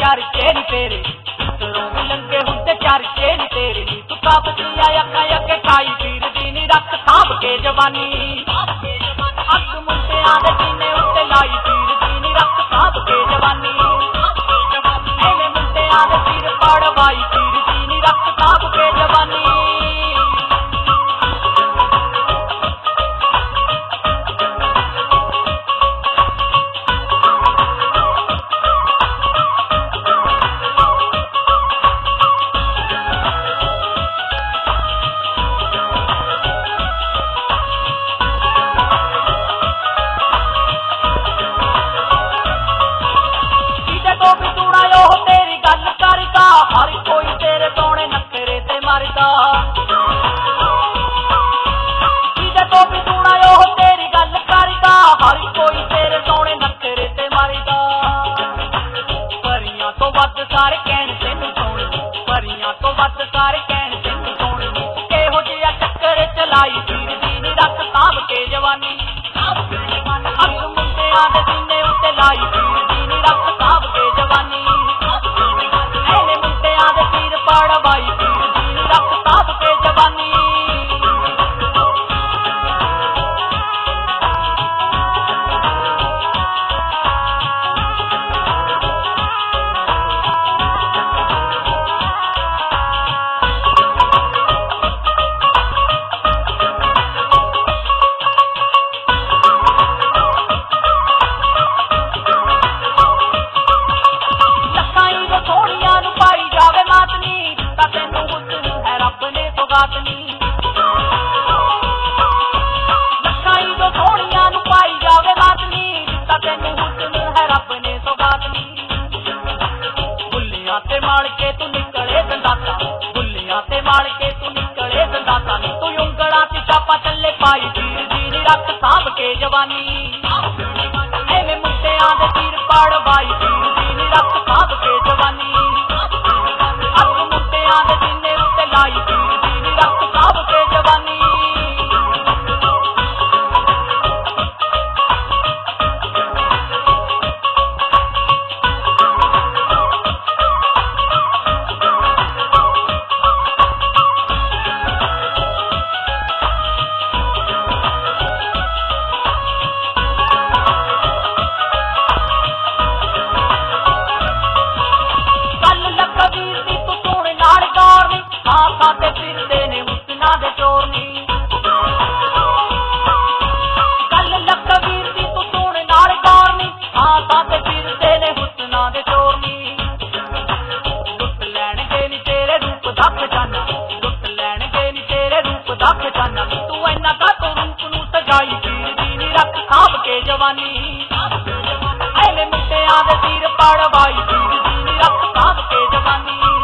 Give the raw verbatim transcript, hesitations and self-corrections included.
चरचे नी तेरे घरों भी लंगे हुंदे चरचे नी तेरे नी तू काबतिया अक्का अगे खाई फिरदी नी रख थांभ के जवानी अग मुंडियां दे सीने उत्ते लाई फिरदी नी रख थांभ के जवानी एने मुंडियां दे सिर पड़वाई फिरदी नी रख थांभ के जवानी हर कोई तेरे सोने नखरे ते मरदा जिदे तो भी सुना ओ तेरी गल करदा हर कोई तेरे सोने नखरे ते मरदा परियां तो वध सारे कहण तैनूं सोहणी परियां तो वध सारे कहण तैनूं सोहणी किहो जिहा चक्कर चलाई फिरदी नी रख थांभ के जवानी अग मुंडियां दे सीने उत्ते लाई फिरदी नी रख थांभ के जवानी पड़वाई फिरदी नी रख थांभ के जवानी लखाई जो सोनिया नू पाई जावे रातनी ता तैनू हुस्न है रब ने सौगातनी बुल्लियां ते मार के तू निकले दंदाता बुल्लियां ते मार के तू निकले दंदाता नी तू उंगलां ते चापा चले पाई फिरदी नी रख थांभ के जवानी एवें मुंडियां दे सिर पड़वाई फिरदी नी रख थांभ के जवानी अग मुंडियां दे सीने उत्ते लाई फिरदी नी रख थांभ के जवानी फिरदे ने हुस्ना दे चोर नी गल लखवीर दी तू सुण नाल गौर नी हां तां फिरदे ने हुस्ना दे चोर नी लुट लैणगे नी तेरे रूप दा खजाना लुट लैणगे नी तेरे रूप दा खजाना तू इन्ना का तू रूप नू सजाई फिरदी नी रख थांभ के जवानी एवें मुंडियां दे सिर पड़वाई फिरदी नी रख थांभ के जवानी